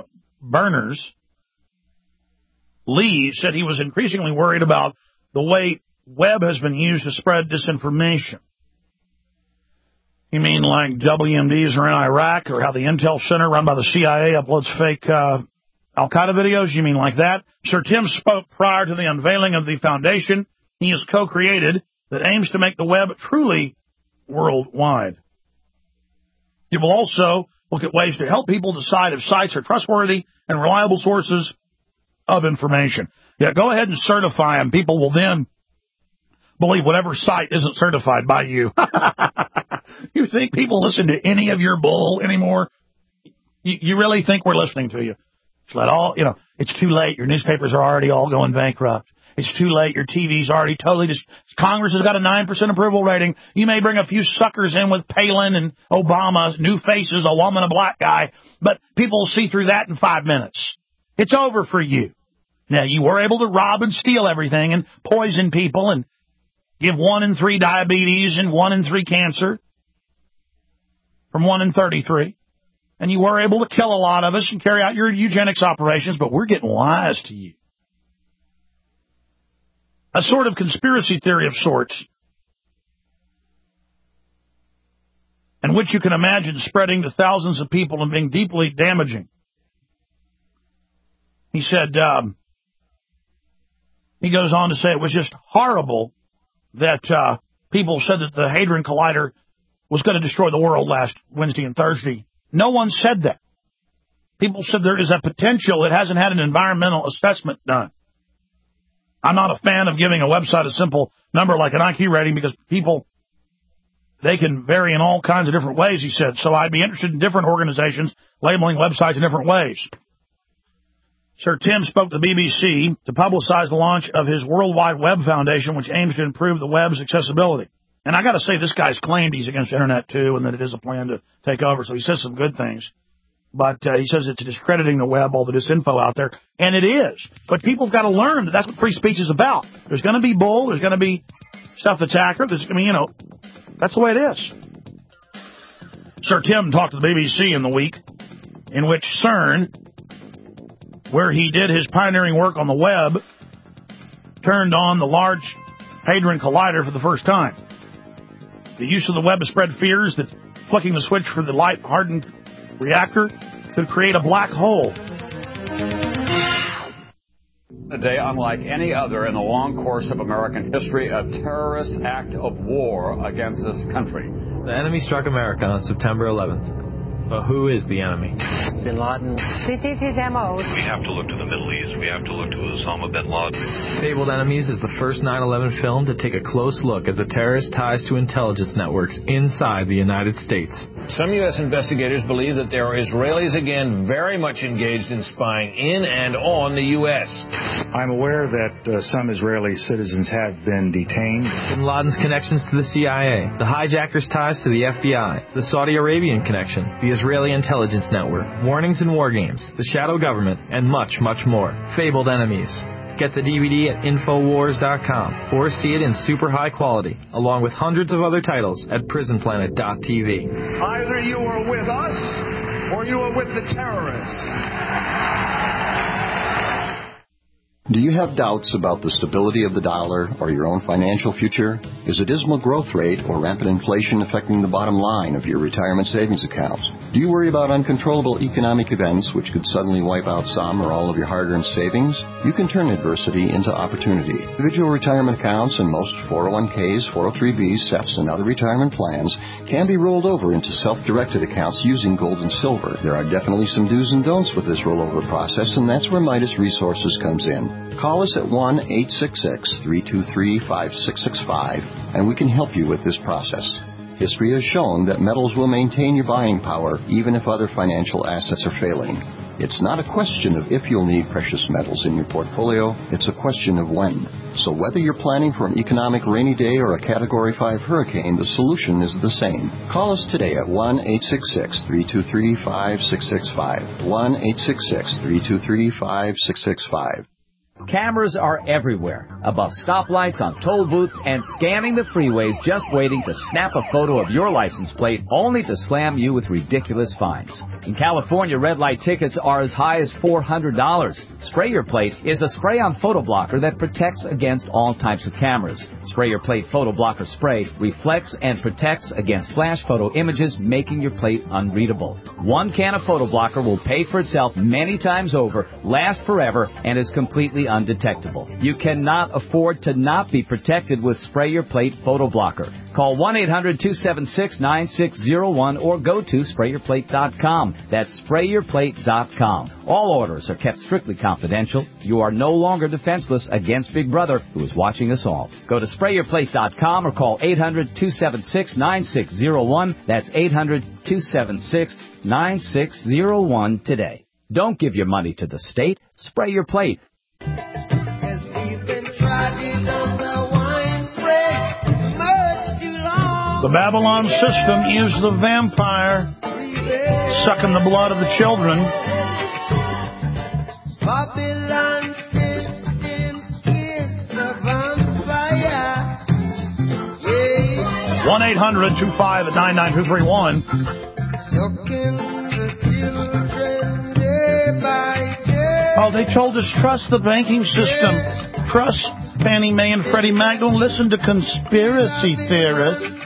[SPEAKER 2] Berners-Lee said he was increasingly worried about the way web has been used to spread disinformation. You mean like W M Ds are in Iraq, or how the Intel Center run by the C I A uploads fake uh, Al-Qaeda videos? You mean like that? Sir Tim spoke prior to the unveiling of the foundation he has co-created that aims to make the web truly worldwide. It will also look at ways to help people decide if sites are trustworthy and reliable sources of information. Yeah, go ahead and certify them. People will then believe whatever site isn't certified by you. You think people listen to any of your bull anymore? You, you really think we're listening to you? Just let all, you know, it's too late. Your newspapers are already all going bankrupt. It's too late. Your T V's already totally just, Congress has got a nine percent approval rating. You may bring a few suckers in with Palin and Obama, new faces, a woman, a black guy, but people will see through that in five minutes. It's over for you. Now, you were able to rob and steal everything and poison people and give one in three diabetes and one in three cancer from one in thirty-three. And you were able to kill a lot of us and carry out your eugenics operations, but we're getting wise to you. A sort of conspiracy theory of sorts, in which you can imagine spreading to thousands of people and being deeply damaging. He said, um, he goes on to say it was just horrible that uh, people said that the Hadron Collider was going to destroy the world last Wednesday and Thursday. No one said that. People said there is a potential. It hasn't had an environmental assessment done. I'm not a fan of giving a website a simple number like an I Q rating because people, they can vary in all kinds of different ways, he said. So I'd be interested in different organizations labeling websites in different ways. Sir Tim spoke to the B B C to publicize the launch of his World Wide Web Foundation, which aims to improve the web's accessibility. And I got to say, this guy's claimed he's against Internet, too, and that it is a plan to take over. So he says some good things. But uh, he says it's discrediting the web, all the disinfo out there. And it is. But people have got to learn that that's what free speech is about. There's going to be bull. There's going to be stuff that's accurate. There's, I mean, you know, that's the way it is. Sir Tim talked to the B B C in the week in which CERN, where he did his pioneering work on the web, turned on the Large Hadron Collider for the first time. The use of the web has spread fears that flicking the switch for the light-hardened reactor could create a black hole.
[SPEAKER 9] A day unlike any other in the long course of American history, a terrorist act of war against this country.
[SPEAKER 10] The enemy struck America on September eleventh. But who is the enemy?
[SPEAKER 11] Bin Laden. This is his M O.
[SPEAKER 12] We have to look to the Middle East. We have to look to Osama bin Laden.
[SPEAKER 10] Fabled Enemies is the first nine eleven film to take a close look at the terrorist ties to intelligence networks inside the United States.
[SPEAKER 13] Some U S investigators believe that there are Israelis again very much engaged in spying in and on the U S.
[SPEAKER 14] I'm aware that uh, some Israeli citizens have been detained.
[SPEAKER 10] Bin Laden's connections to the C I A, the hijackers' ties to the F B I, the Saudi Arabian connection, the Israeli intelligence network, warnings and war games, the shadow government, and much, much more. Fabled Enemies. Get the D V D at Infowars dot com or see it in super high quality, along with hundreds of other titles at Prison Planet dot T V.
[SPEAKER 15] Either you are with us or you are with the terrorists.
[SPEAKER 3] Do you have doubts about the stability of the dollar or your own financial future? Is a dismal growth rate or rampant inflation affecting the bottom line of your retirement savings accounts? Do you worry about uncontrollable economic events which could suddenly wipe out some or all of your hard-earned savings? You can turn adversity into opportunity. Individual retirement accounts and most four oh one Ks, four oh three Bs, S E Ps, and other retirement plans can be rolled over into self-directed accounts using gold and silver. There are definitely some do's and don'ts with this rollover process, and that's where Midas Resources comes in. Call us at one eight six six, three two three, five six six five, and we can help you with this process. History has shown that metals will maintain your buying power even if other financial assets are failing. It's not a question of if you'll need precious metals in your portfolio, it's a question of when. So whether you're planning for an economic rainy day or a Category five hurricane, the solution is the same. Call us today at one eight six six, three two three, five six six five, one eight six six, three two three, five six six five.
[SPEAKER 4] Cameras are everywhere, above stoplights, on toll booths, and scanning the freeways just waiting to snap a photo of your license plate only to slam you with ridiculous fines. In California, red light tickets are as high as four hundred dollars. Spray Your Plate is a spray-on photo blocker that protects against all types of cameras. Spray Your Plate photo blocker spray reflects and protects against flash photo images, making your plate unreadable. One can of photo blocker will pay for itself many times over, last forever, and is completely undetectable. You cannot afford to not be protected with Spray Your Plate photo blocker. Call one eight hundred, two seven six, nine six zero one or go to spray your plate dot com. That's spray your plate dot com. All orders are kept strictly confidential. You are no longer defenseless against Big Brother, who is watching us all. Go to spray your plate dot com or call eight hundred, two seven six, nine six zero one. That's eight hundred, two seven six, nine six zero one today. Don't give your money to the state. Spray Your Plate.
[SPEAKER 2] The Babylon system is the vampire sucking the blood of the children.
[SPEAKER 18] Babylon system is the vampire. Yeah.
[SPEAKER 2] one eight hundred, two five, nine nine two three one.
[SPEAKER 18] Sucking the children day by day.
[SPEAKER 2] Oh, they told us trust the banking system. Trust Fannie Mae and Freddie Mac. Don't listen to conspiracy theorists.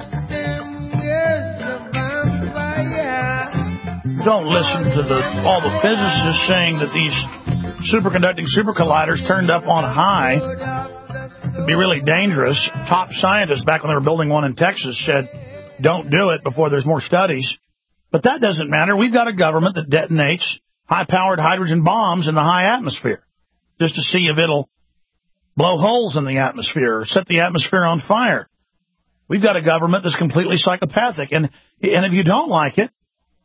[SPEAKER 2] Don't listen to the all the physicists saying that these superconducting super colliders turned up on high could be really dangerous. Top scientists back when they were building one in Texas said, don't do it before there's more studies. But that doesn't matter. We've got a government that detonates high-powered hydrogen bombs in the high atmosphere just to see if it'll blow holes in the atmosphere, or set the atmosphere on fire. We've got a government that's completely psychopathic. And, and if you don't like it,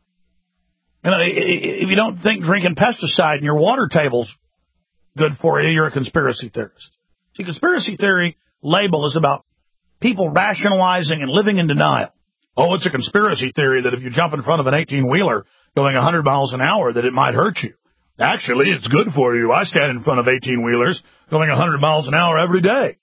[SPEAKER 2] you know, if you don't think drinking pesticide in your water table's good for you, you're a conspiracy theorist. See, conspiracy theory label is about people rationalizing and living in denial. Oh, it's a conspiracy theory that if you jump in front of an eighteen-wheeler going one hundred miles an hour, that it might hurt you. Actually, it's good for you. I stand in front of eighteen-wheelers going one hundred miles an hour every day.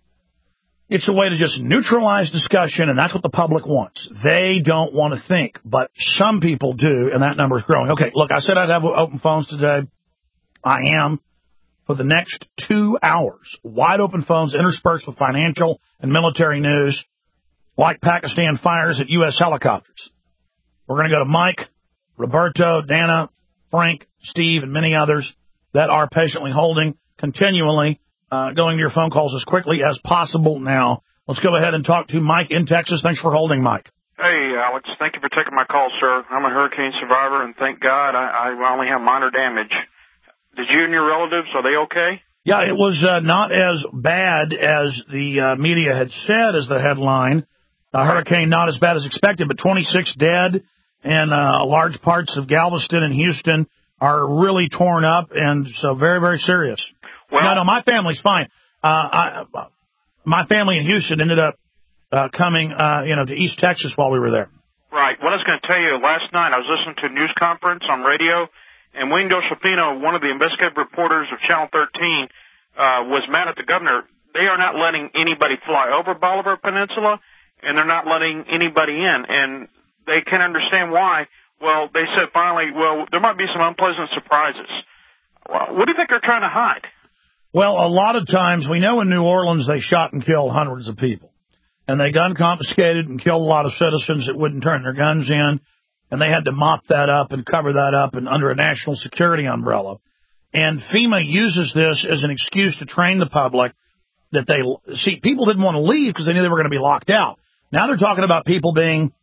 [SPEAKER 2] It's a way to just neutralize discussion, and that's what the public wants. They don't want to think, but some people do, and that number is growing. Okay, look, I said I'd have open phones today. I am. For the next two hours, wide open phones interspersed with financial and military news, like Pakistan fires at U S helicopters. We're going to go to Mike, Roberto, Dana, Frank, Steve, and many others that are patiently holding, continually uh, going to your phone calls as quickly as possible now. Let's go ahead and talk to Mike in Texas. Thanks for holding, Mike.
[SPEAKER 5] Hey, Alex. Thank you for taking my call, sir. I'm a hurricane survivor, and thank God I, I only have minor damage. Did you and your relatives, are they okay?
[SPEAKER 2] Yeah, it was uh, not as bad as the uh, media had said as the headline. A hurricane not as bad as expected, but twenty-six dead, and uh, large parts of Galveston and Houston are really torn up, and so very, very serious. Well, no, no, my family's fine. Uh, I, my family in Houston ended up uh, coming, uh, you know, to East Texas while we were there.
[SPEAKER 5] Right. What I was going to tell you, last night I was listening to a news conference on radio, and Wayne Delfino, one of the investigative reporters of Channel thirteen, uh, was mad at the governor. They are not letting anybody fly over Bolivar Peninsula, and they're not letting anybody in, and they can't understand why. Well, they said finally, well, there might be some unpleasant surprises. Well, what do you think they're trying to hide?
[SPEAKER 2] Well, a lot of times, we know in New Orleans they shot and killed hundreds of people, and they gun confiscated and killed a lot of citizens that wouldn't turn their guns in. And they had to mop that up and cover that up and under a national security umbrella. And FEMA uses this as an excuse to train the public that they see. People didn't want to leave because they knew they were going to be locked out. Now they're talking about people being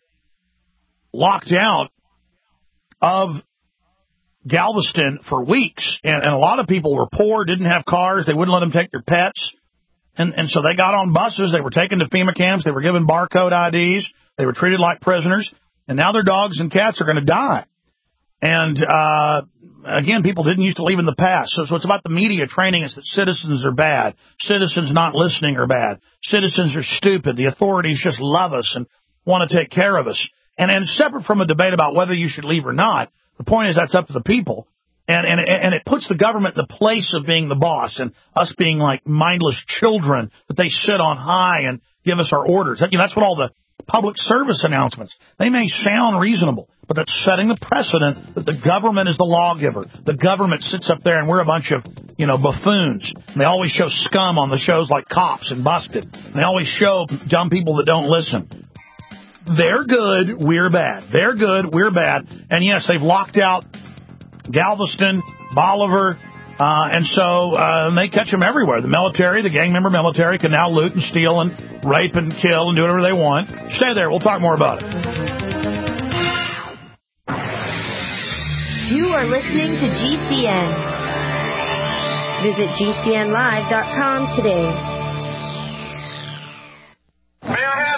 [SPEAKER 2] locked out of Galveston for weeks. And, and a lot of people were poor, didn't have cars. They wouldn't let them take their pets. And, and so they got on buses. They were taken to FEMA camps. They were given barcode I Ds. They were treated like prisoners. And now their dogs and cats are going to die. And, uh, again, people didn't used to leave in the past. So, so it's about the media training us that citizens are bad. Citizens not listening are bad. Citizens are stupid. The authorities just love us and want to take care of us. And, and separate from a debate about whether you should leave or not, the point is that's up to the people. And, and, and it puts the government in the place of being the boss and us being like mindless children that they sit on high and give us our orders. That, you know, that's what all the public service announcements, they may sound reasonable, but that's setting the precedent that the government is the lawgiver. The government sits up there and we're a bunch of, you know, buffoons. And they always show scum on the shows like Cops and Busted. And they always show dumb people that don't listen. They're good, we're bad. They're good, we're bad. And yes, they've locked out Galveston, Bolivar, Uh, and so uh, they catch them everywhere. The military, the gang member military, can now loot and steal and rape and kill and do whatever they want. Stay there. We'll talk more about it.
[SPEAKER 6] You are listening to G C N. Visit G C N live dot com today.